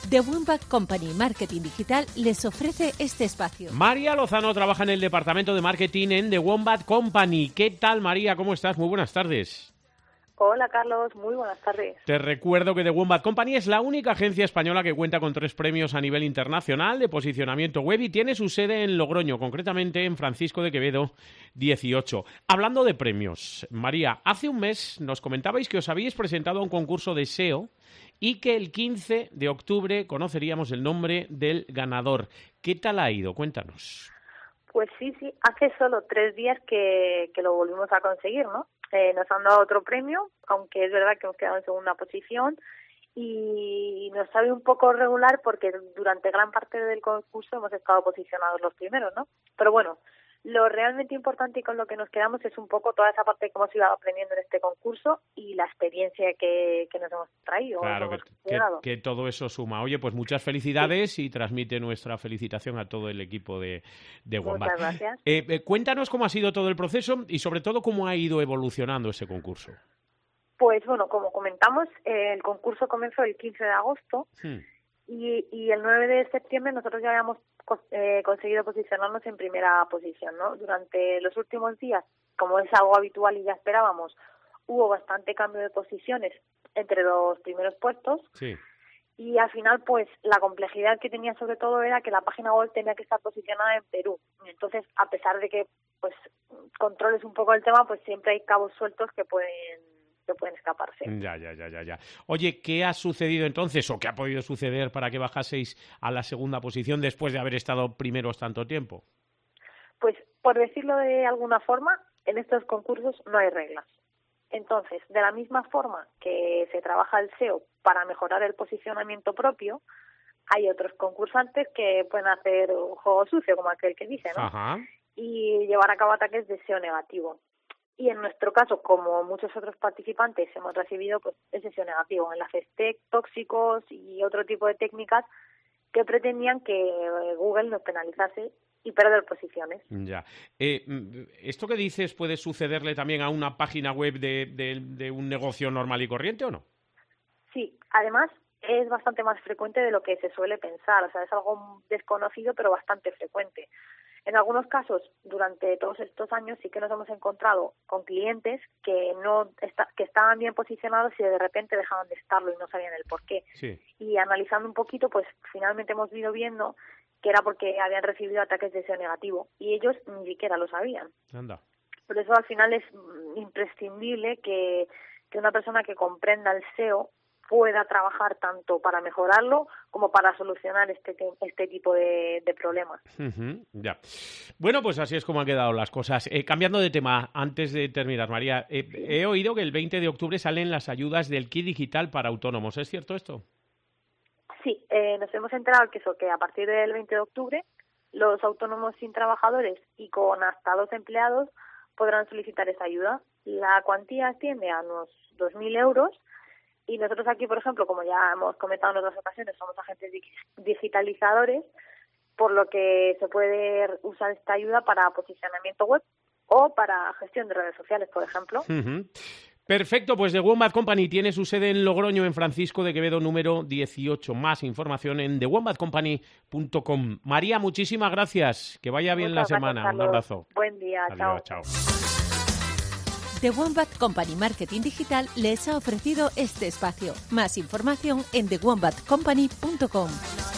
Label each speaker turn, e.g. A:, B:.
A: The Wombat Company Marketing Digital les ofrece este espacio.
B: María Lozano trabaja en el departamento de marketing en The Wombat Company. ¿Qué tal, María? ¿Cómo estás? Muy buenas tardes.
C: Hola, Carlos. Muy buenas tardes.
B: Te recuerdo que The Wombat Company es la única agencia española que cuenta con 3 premios a nivel internacional de posicionamiento web y tiene su sede en Logroño, concretamente en Francisco de Quevedo 18. Hablando de premios, María, hace un mes nos comentabais que os habíais presentado a un concurso de SEO y que el 15 de octubre conoceríamos el nombre del ganador. ¿Qué tal ha ido? Cuéntanos.
C: Pues sí, hace solo 3 días que lo volvimos a conseguir, ¿no? Nos han dado otro premio, aunque es verdad que hemos quedado en segunda posición y nos sabe un poco regular porque durante gran parte del concurso hemos estado posicionados los primeros, ¿no? Pero bueno, lo realmente importante y con lo que nos quedamos es un poco toda esa parte que hemos ido aprendiendo en este concurso y la experiencia que nos hemos traído.
B: Claro, que todo eso suma. Oye, pues muchas felicidades sí. Y transmite nuestra felicitación a todo el equipo de Wombat.
C: Muchas gracias.
B: Cuéntanos cómo ha sido todo el proceso y sobre todo cómo ha ido evolucionando ese concurso.
C: Pues bueno, como comentamos, el concurso comenzó el 15 de agosto y el 9 de septiembre nosotros ya habíamos conseguido posicionarnos en primera posición, ¿no? Durante los últimos días, como es algo habitual y ya esperábamos, hubo bastante cambio de posiciones entre los primeros puestos. Sí. Y al final, pues, la complejidad que tenía sobre todo era que la página web tenía que estar posicionada en Perú. Entonces, a pesar de que, pues, controles un poco el tema, pues siempre hay cabos sueltos que pueden escaparse.
B: Ya. Oye, ¿qué ha sucedido entonces o qué ha podido suceder para que bajaseis a la segunda posición después de haber estado primeros tanto tiempo?
C: Pues, por decirlo de alguna forma, en estos concursos no hay reglas. Entonces, de la misma forma que se trabaja el SEO para mejorar el posicionamiento propio, hay otros concursantes que pueden hacer un juego sucio, como aquel que dice, ¿no?
B: Ajá.
C: Y llevar a cabo ataques de SEO negativo. Y en nuestro caso, como muchos otros participantes, hemos recibido pues ese SEO negativo, enlaces tóxicos y otro tipo de técnicas que pretendían que Google nos penalizase y perder posiciones.
B: Ya. ¿Esto que dices puede sucederle también a una página web de un negocio normal y corriente o no?
C: Sí, además es bastante más frecuente de lo que se suele pensar, o sea, es algo desconocido pero bastante frecuente. En algunos casos, durante todos estos años sí que nos hemos encontrado con clientes que que estaban bien posicionados y de repente dejaban de estarlo y no sabían el por qué. Sí. Y analizando un poquito, pues finalmente hemos ido viendo que era porque habían recibido ataques de SEO negativo y ellos ni siquiera lo sabían.
B: Anda.
C: Por eso al final es imprescindible que una persona que comprenda el SEO pueda trabajar tanto para mejorarlo como para solucionar este tipo de problemas.
B: Ya. Bueno, pues así es como han quedado las cosas. Cambiando de tema, antes de terminar, María, he oído que el 20 de octubre salen las ayudas del Kit Digital para autónomos. ¿Es cierto esto?
C: Sí, nos hemos enterado que a partir del 20 de octubre los autónomos sin trabajadores y con hasta 2 empleados podrán solicitar esa ayuda. La cuantía asciende a unos 2.000 euros. Y nosotros aquí, por ejemplo, como ya hemos comentado en otras ocasiones, somos agentes digitalizadores, por lo que se puede usar esta ayuda para posicionamiento web o para gestión de redes sociales, por ejemplo.
B: Perfecto, pues The Wombat Company tiene su sede en Logroño, en Francisco de Quevedo número 18. Más información en thewombatcompany.com. María, muchísimas gracias. Que vaya bien
C: Muchas
B: la semana.
C: Gracias,
B: un abrazo.
C: Buen día.
B: Adiós, chao.
A: The Wombat Company Marketing Digital les ha ofrecido este espacio. Más información en thewombatcompany.com.